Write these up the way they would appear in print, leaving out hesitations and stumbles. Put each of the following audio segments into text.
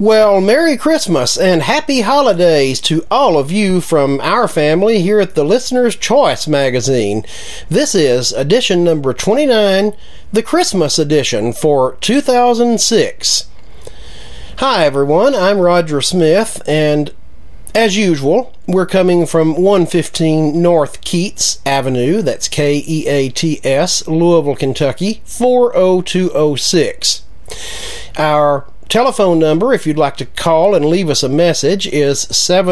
Well, Merry Christmas and Happy Holidays to all of you from our family here at the Listener's Choice magazine. This is edition number 29, the Christmas edition for 2006. Hi everyone, I'm Roger Smith, and as usual, we're coming from 115 North Keats Avenue, that's Keats, Louisville, Kentucky, 40206. Our telephone number, if you'd like to call and leave us a message, is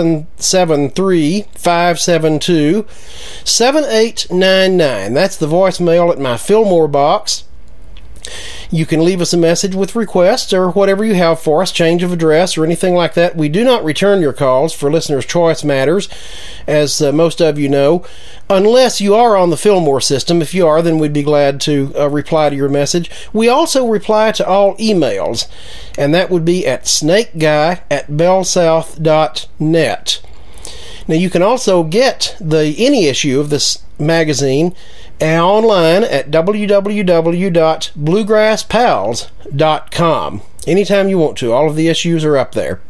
773-572-7899. That's the voicemail at my Fillmore box. You can leave us a message with requests or whatever you have for us, change of address or anything like that. We do not return your calls for Listener's Choice matters, as most of you know, unless you are on the Fillmore system. If you are, then we'd be glad to reply to your message. We also reply to all emails, and that would be at snakeguy@bellsouth.net. Now, you can also get any issue of this magazine online at www.bluegrasspals.com. Anytime you want to. All of the issues are up there.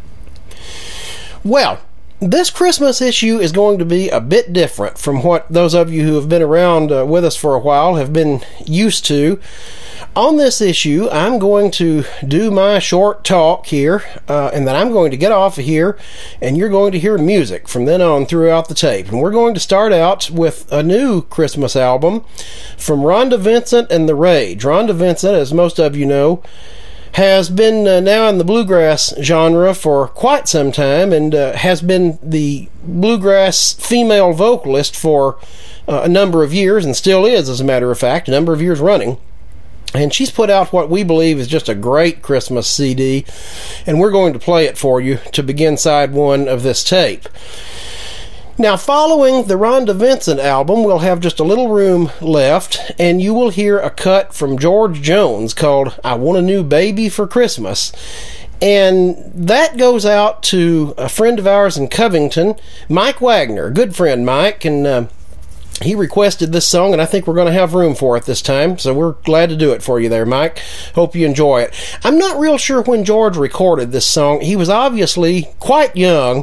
Well, this Christmas issue is going to be a bit different from what those of you who have been around with us for a while have been used to. On this issue, I'm going to do my short talk here, and then I'm going to get off of here, and you're going to hear music from then on throughout the tape. And we're going to start out with a new Christmas album from Rhonda Vincent and the Rage. Rhonda Vincent, as most of you know, has been now in the bluegrass genre for quite some time, and has been the bluegrass female vocalist for a number of years, and still is, as a matter of fact, a number of years running. And she's put out what we believe is just a great Christmas CD, and we're going to play it for you to begin side one of this tape. Now, following the Rhonda Vincent album, we'll have just a little room left, and you will hear a cut from George Jones called I Want a New Baby for Christmas. And that goes out to a friend of ours in Covington, Mike Wagner, a good friend, Mike, and he requested this song, and I think we're going to have room for it this time, so we're glad to do it for you there, Mike. Hope you enjoy it. I'm not real sure when George recorded this song. He was obviously quite young,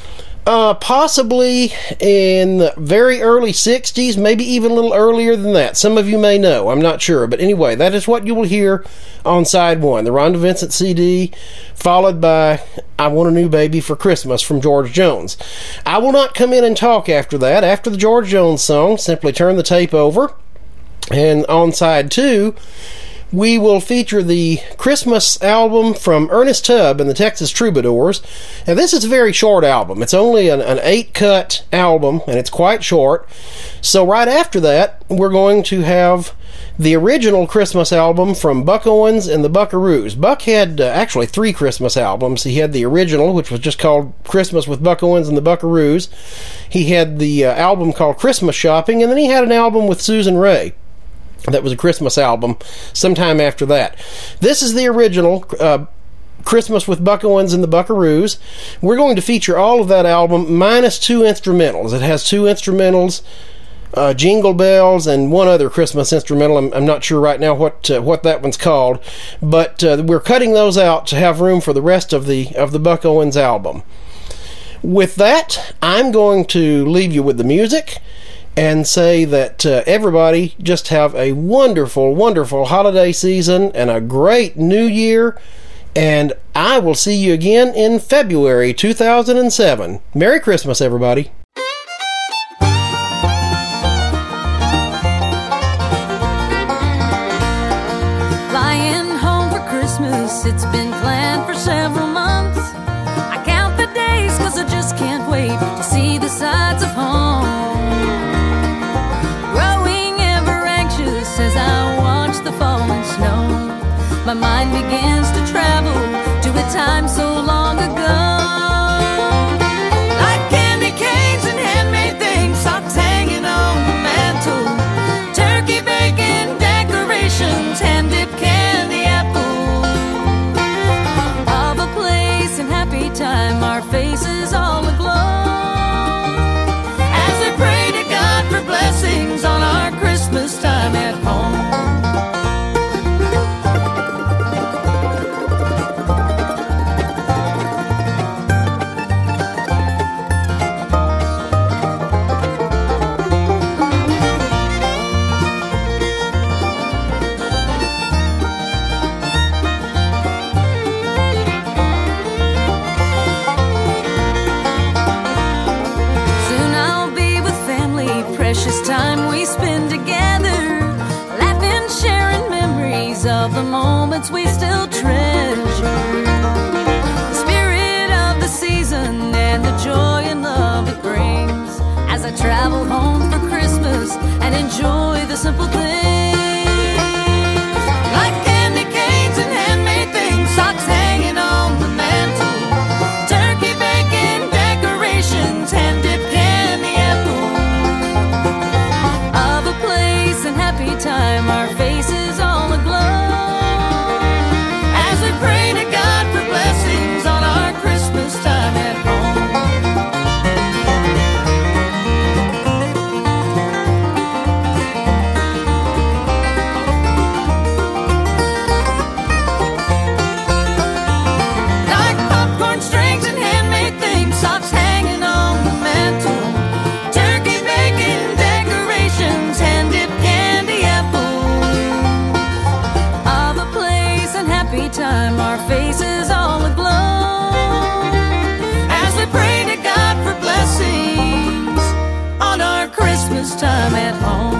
possibly in the very early 60s, maybe even a little earlier than that. Some of you may know, I'm not sure. But anyway, that is what you will hear on side one, the Rhonda Vincent CD, followed by I Want a New Baby for Christmas from George Jones. I will not come in and talk after that. After the George Jones song, simply turn the tape over, and on side two, we will feature the Christmas album from Ernest Tubb and the Texas Troubadours. Now, this is a very short album. It's only an 8-cut album, and it's quite short. So right after that, we're going to have the original Christmas album from Buck Owens and the Buckaroos. Buck had actually 3 Christmas albums. He had the original, which was just called Christmas with Buck Owens and the Buckaroos. He had the album called Christmas Shopping, and then he had an album with Susan Ray. That was a Christmas album sometime after that. This is the original Christmas with Buck Owens and the Buckaroos. We're going to feature all of that album minus 2 instrumentals. It has 2 instrumentals, Jingle Bells, and one other Christmas instrumental. I'm not sure right now what that one's called, but we're cutting those out to have room for the rest of the Buck Owens album. With that, I'm going to leave you with the music and say that everybody just have a wonderful, wonderful holiday season and a great new year, and I will see you again in February 2007. Merry Christmas, everybody. Flying home for Christmas, it's been planned for several months. I count the days 'cause I just can't wait to see the sights of home. As I watch the falling snow, my mind begins to travel to a time so long ago. Like candy canes and handmade things, socks hanging on the mantle, turkey bacon decorations, hand-dipped candy apples of a moments we still treasure. The spirit of the season and the joy and love it brings as I travel home for Christmas and enjoy the simple things. Like candy canes and handmade things, socks hanging on the mantle, turkey bacon decorations, hand-dipped candy apple. Of a place and happy time, our faces all aglow as we pray to God for blessings on our Christmas time at home. Like popcorn strings and handmade things, socks hanging on the mantle, turkey bacon decorations, hand-dipped candy apple. Of a place and happy time, our faces all aglow as we pray to God for blessings on our Christmas time at home.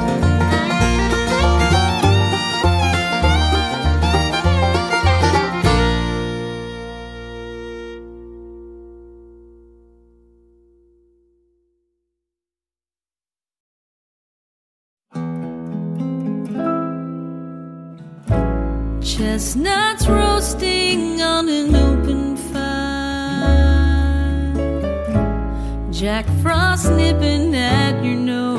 Chestnuts roasting on an open fire, Jack Frost nipping at your nose,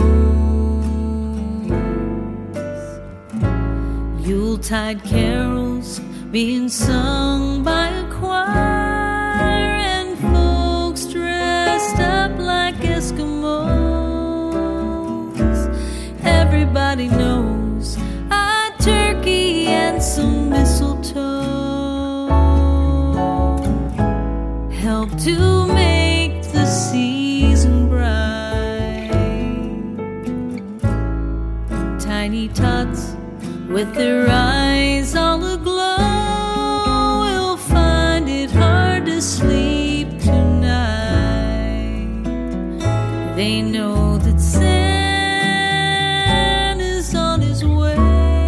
Yuletide carols being sung by a choir, and folks dressed up like Eskimos. Everybody knows a turkey and some mistletoe help to make the season bright. Tiny tots with their eyes all aglow will find it hard to sleep tonight. They know that Santa's on his way.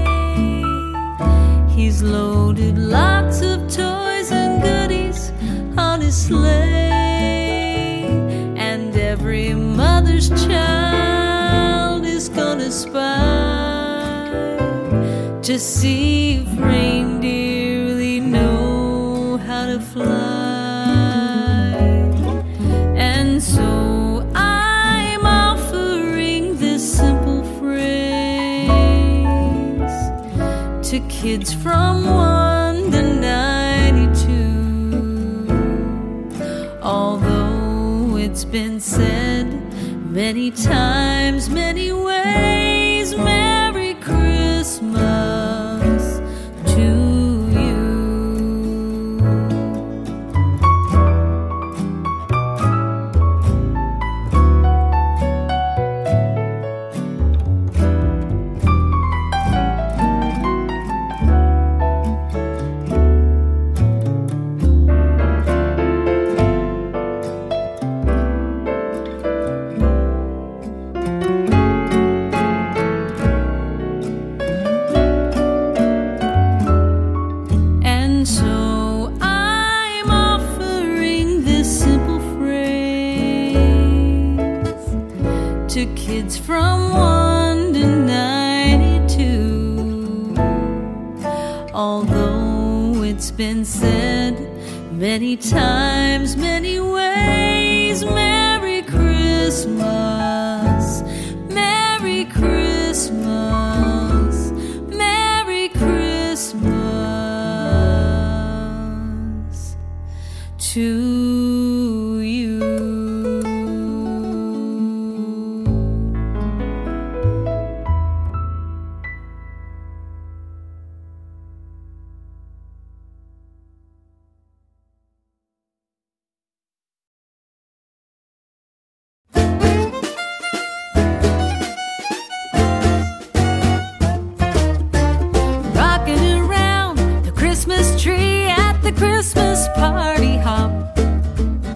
He's loaded lots of toys and goodies on his sleigh, and every mother's child is gonna spy to see if reindeer really know how to fly. And so I'm offering this simple phrase to kids from 1 to 92. Although it's been said many times, many ways, Merry Christmas to you. And so I'm offering this simple phrase to kids from 1 to 92. Although it's been said many times, many ways, Merry Christmas, Merry Christmas, Merry Christmas to you. Rocking around the Christmas tree at the Christmas party hop.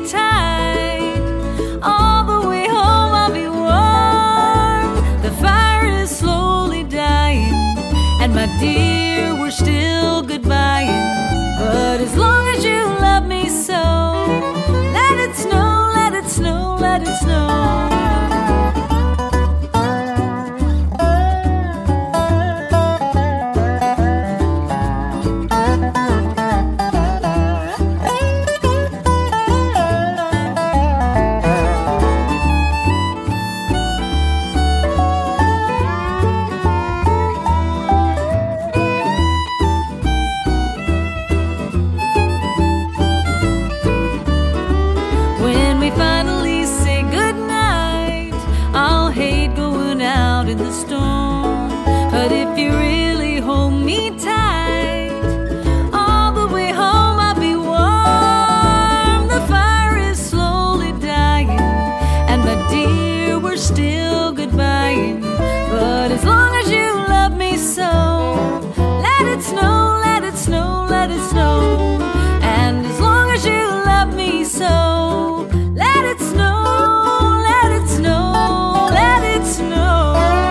tight. All the way home I'll be warm. The fire is slowly dying, and my dear, we're still goodbying. But as long as you love me so, let it snow, let it snow, let it snow. In the storm, but if you really hold me tight, all the way home I'll be warm. The fire is slowly dying, and my dear, we're still goodbying. But as long as you love me so, let it snow, let it snow, let it snow. And as long as you love me so, let it snow, let it snow, let it snow.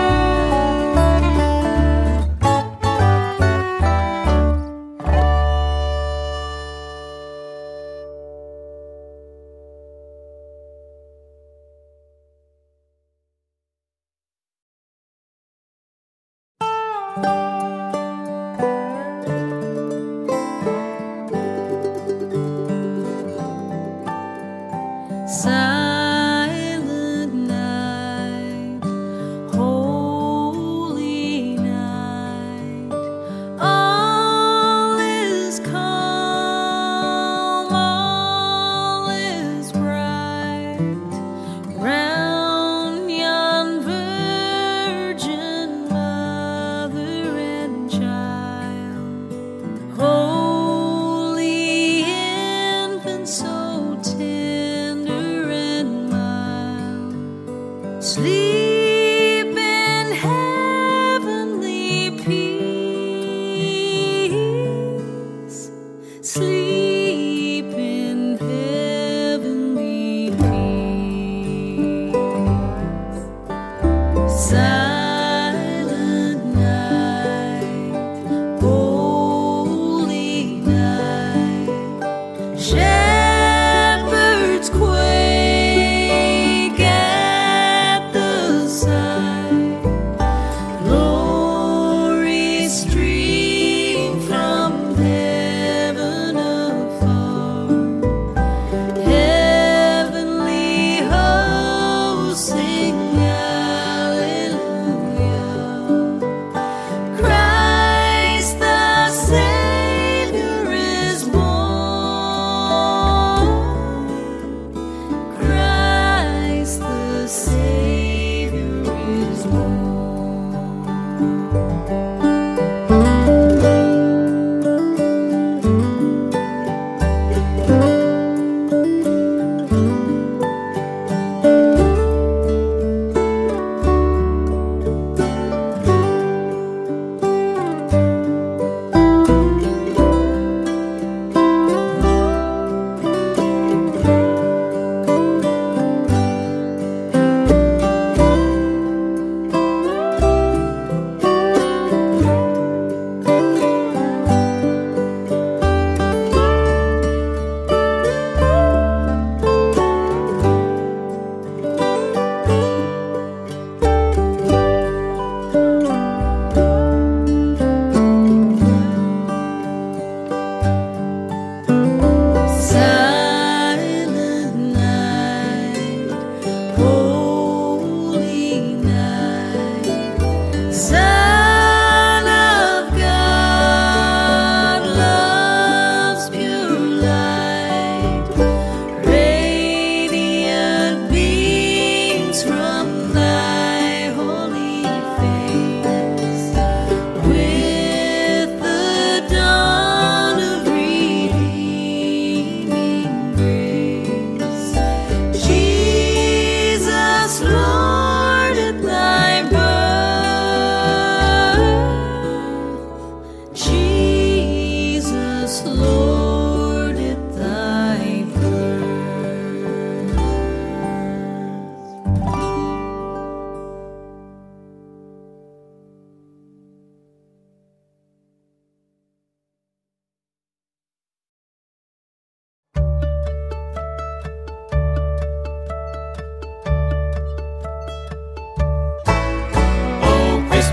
Silent night, holy night, all is calm, all is bright, round yon virgin mother and child, holy infant so tender and mild, sleep in heavenly peace, sleep in heavenly peace. Silent night, holy night, shepherds quake at the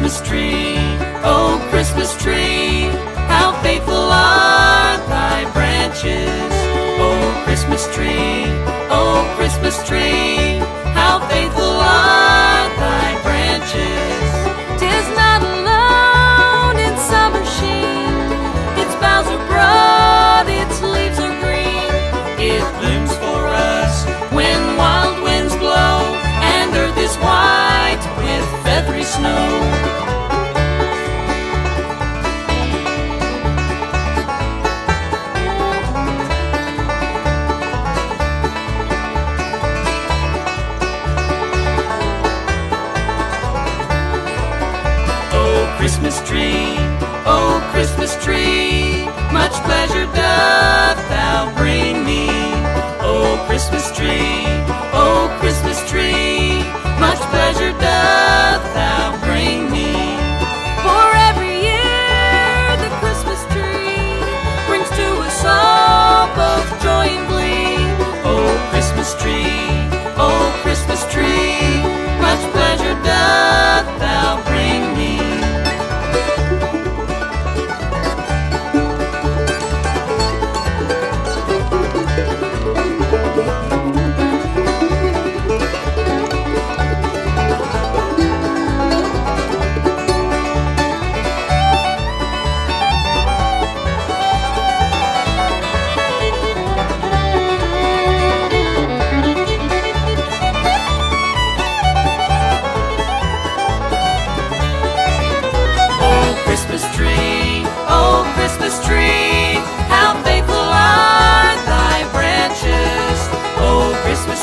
Christmas tree, oh Christmas tree, how faithful are thy branches. Oh Christmas tree, oh Christmas tree, how faithful are thy branches. 'Tis not alone in summer sheen, its boughs are broad, its leaves are green. It blooms for us when wild winds blow, and earth is white with feathery snow. Christmas tree, oh Christmas tree, much pleasure doth thou bring me. Oh Christmas tree, oh Christmas tree, much pleasure doth thou bring me. For every year the Christmas tree brings to us all both joy and glee. Oh Christmas tree, oh Christmas tree, much pleasure doth thou bring me. Christmas tree, how faithful are thy branches. Oh Christmas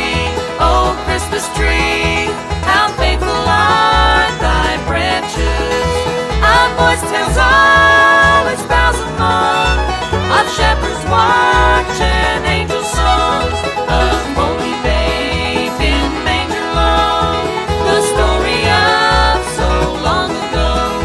tree, how faithful are thy branches. Our voice tells all its boughs among, of shepherds' watch and angel song, of holy babe in manger long, the story of so long ago.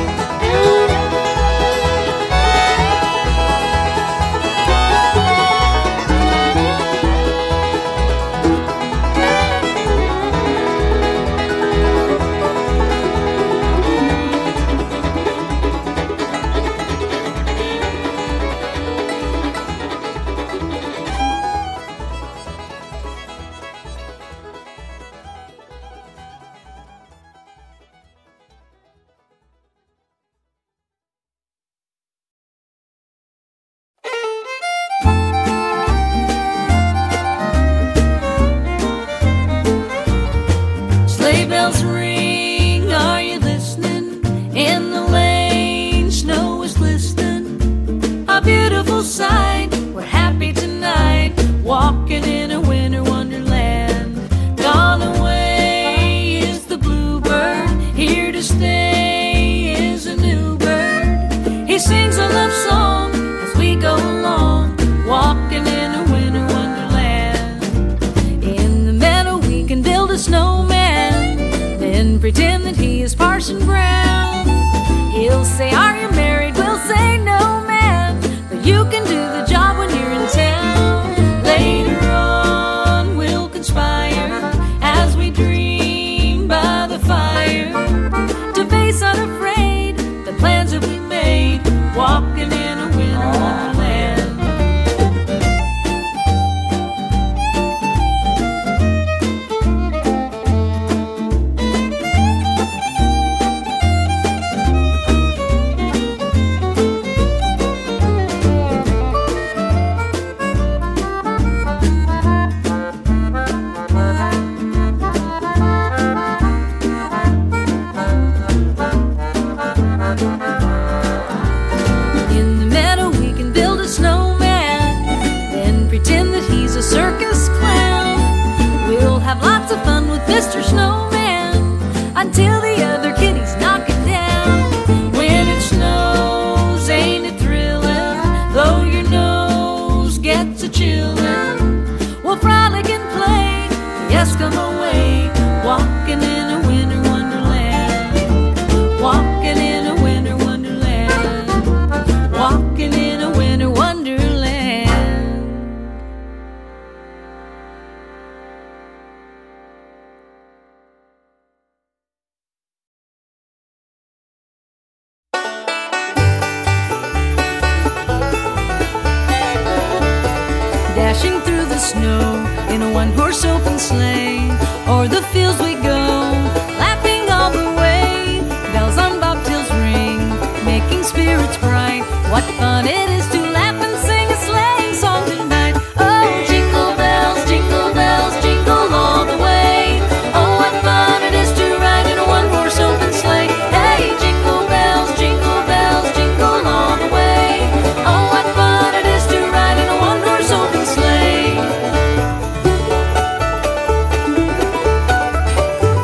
Sleigh bells ring, are you listening? In the lane, snow is glistening. A beautiful sight, we're happy tonight, walking in a winter wonderland. Gone away is the bluebird, here to stay is a new bird. He sings a love song as we go along, walking in a winter wonderland. In the meadow we can build a snowman, then pretend that he is Parson Brown. He'll say, are you married? We'll say, no, man, but you can do the job when you're in town. Later on we'll conspire as we dream by the fire, to face unafraid the plans that we made, walking in a winter wonderland. In the meadow we can build a snowman, then pretend that he's a circus clown. We'll have lots of fun with Mr. Snowman until the other kitties knock it down. When it snows, ain't it thrilling, though your nose gets a chillin'. We'll frolic and play the Eskimo way, walking in a winter wonderland, walking in a winter wonderland, walking in a winter wonderland. one-horse open sleigh. O'er the fields we go, laughing all the way. Bells on bobtails ring, making spirits bright. What fun it is to laugh and sing a sleighing song tonight. Oh, jingle bells, jingle all the way. Oh, what fun it is to ride in a one-horse open sleigh. Hey, jingle bells, jingle all the way. Oh, what fun it is to ride in a one-horse open sleigh.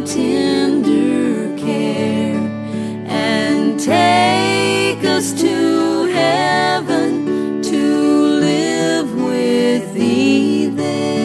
tender care and take us to heaven to live with thee there.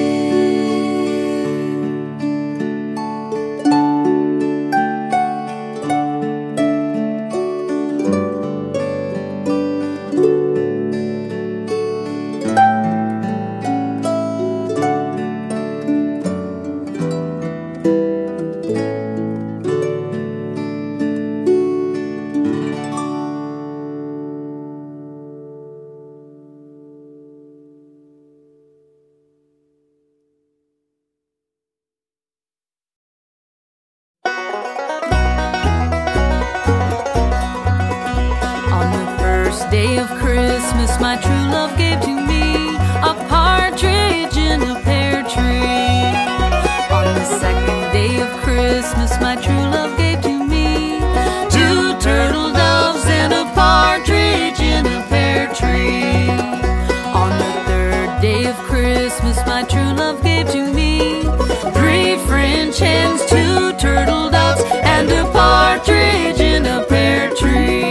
Day of Christmas, my true love gave to me a partridge in a pear tree. On the second day of Christmas, my true love gave to me 2 turtle doves and a partridge in a pear tree. On the third day of Christmas, my true love gave to me 3 French hens, 2 turtle doves, and a partridge in a pear tree.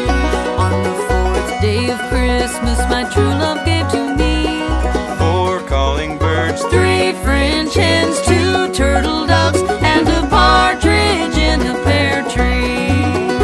Day of Christmas, my true love gave to me 4 calling birds, 3 French hens, 2 turtle doves, and a partridge in a pear tree.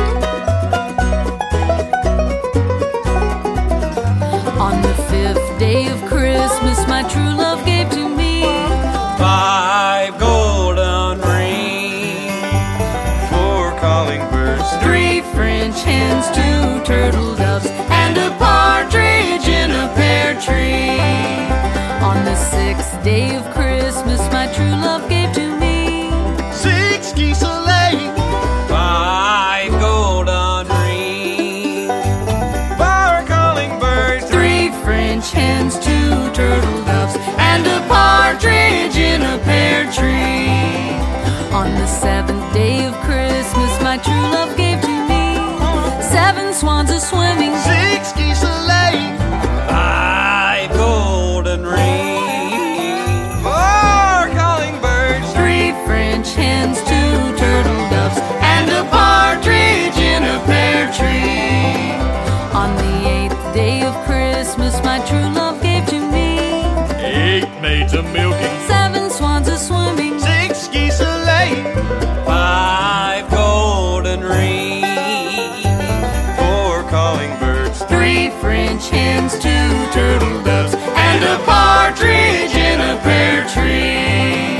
On the 5th day of Christmas, my true love gave to me 5 golden rings, 4 calling birds, 3 French hens, 2 turtle doves, and a partridge in a pear tree. On the 6th day of Christmas, my true love gave to me 6 geese a-laying, 5 golden rings, 4 calling birds, 3 French hens, 2 turtle doves, and a partridge in a pear tree. On the 7th day of Christmas, my true love gave to me 7 swans a-swimming, 6 geese a-laying, 5 golden rings, 4 calling birds, 3 French hens, 2 turtle doves, and a partridge in a pear tree. On the 8th day of Christmas, my true love gave to me 8 maids a-milking, 7 swans a-swimming, 6 geese a-laying, 5 golden rings, 4 calling birds, 3 French hens, 2 turtle doves, and a partridge in a pear tree.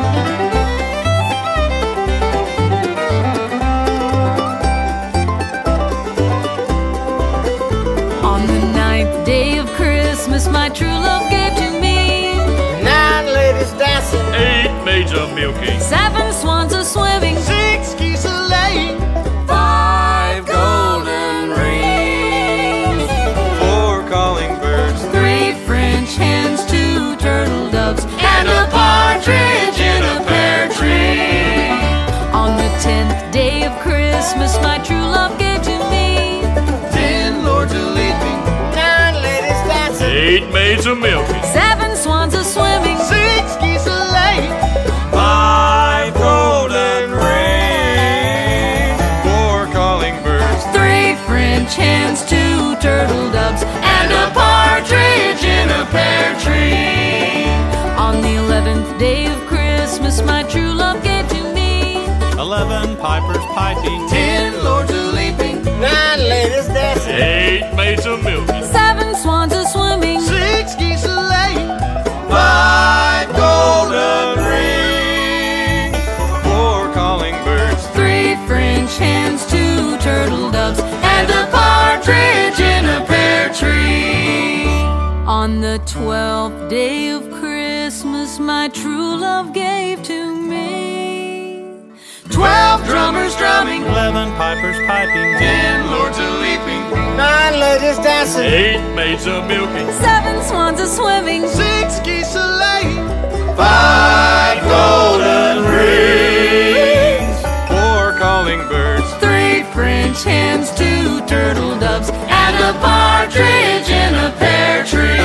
On the 9th day of Christmas, my true love gave to me 9 ladies dancing, 8 maids a-milking, 7 swans a-swimming, 6 geese a-laying, 5 golden rings, 4 calling birds, 3 French hens, 2 turtle doves, and a partridge in a pear tree. On the 10th day of Christmas, my true love gave to me 10 lords a-leaping, 9 ladies dancing, 8 maids a-milking, 7 swans a-swimming, 6 geese a-laying, 5 golden rings, 4 calling birds, 3 French hens, 2 turtle doves, and a partridge in a pear tree. On the 11th day of Christmas, my true love gave to me 11 pipers piping, 10 lords a-leaping, 9 ladies dancing, 8 maids a-milking, 7 swans a-swimming, 6 geese a-laying, 5 golden rings, 4 calling birds, 3 French hens, 2 turtle doves, and a partridge in a pear tree. On the 12th day of Christmas, my true love gave to me 12 drummers drumming, 11 pipers piping, 10 lords a-leaping, 9 ladies dancing, 8 maids a-milking, 7 swans a-swimming, 6 geese a-laying, 5 golden rings, 4 calling birds, 3 French hens, 2 turtle doves, and a partridge in a pear tree.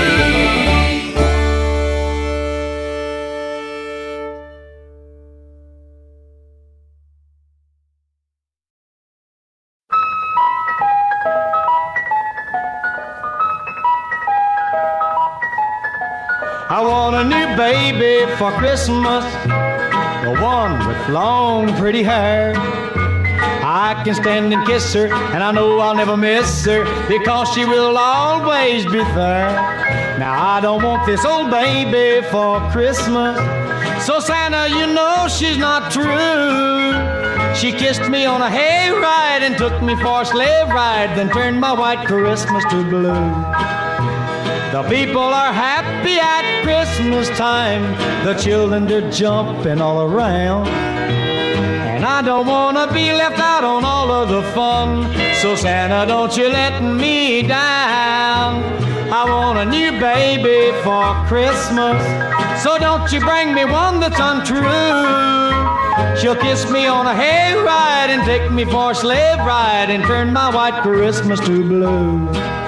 baby for Christmas, the one with long pretty hair. I can stand and kiss her, and I know I'll never miss her, because she will always be there. Now I don't want this old baby for Christmas, so Santa, you know she's not true. She kissed me on a hayride and took me for a sleigh ride, then turned my white Christmas to blue. The people are happy at Christmas time, the children are jumping all around, and I don't want to be left out on all of the fun, so Santa, don't you let me down. I want a new baby for Christmas, so don't you bring me one that's untrue. She'll kiss me on a hayride and take me for a sleigh ride and turn my white Christmas to blue.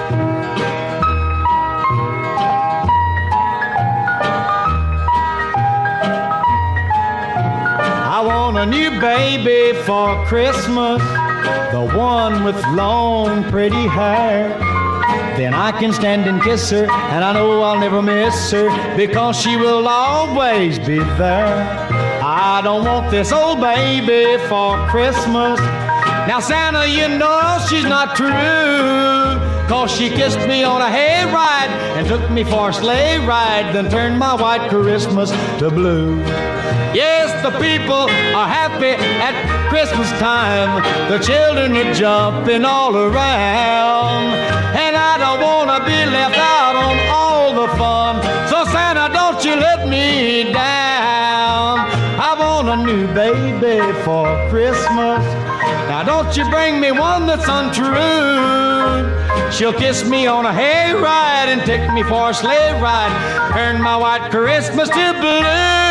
I want a new baby for Christmas, the one with long pretty hair. Then I can stand and kiss her, and I know I'll never miss her, because she will always be there. I don't want this old baby for Christmas. Now Santa, you know she's not true, 'cause she kissed me on a hayride and took me for a sleigh ride, then turned my white Christmas to blue. Yes, the people are happy at Christmas time, the children are jumping all around, and I don't want to be left out on all the fun, so Santa, don't you let me down. I want a new baby for Christmas, now don't you bring me one that's untrue. She'll kiss me on a hayride and take me for a sleigh ride, turn my white Christmas to blue.